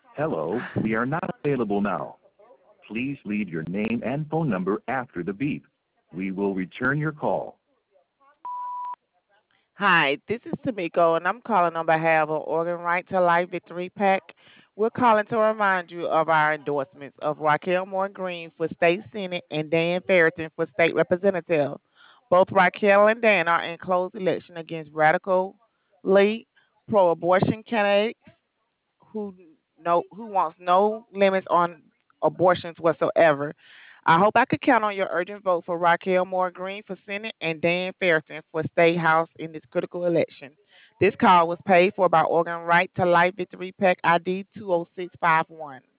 Hello, we are not available now. Please leave your name and phone number after the beep. We will return your call. Hi, this is Tamiko, and I'm calling on behalf of Organ Right to Life Victory Pack. We're calling to remind you of our endorsements of Raquel Moore Green for State Senate and Dan Ferriton for State Representative. Both Raquel and Dan are in close election against radically pro-abortion candidates who who wants no limits on abortions whatsoever. I hope I could count on your urgent vote for Raquel Moore Green for Senate and Dan Ferguson for State House in this critical election. This call was paid for by Organ Right to Life Victory Pack ID 20651.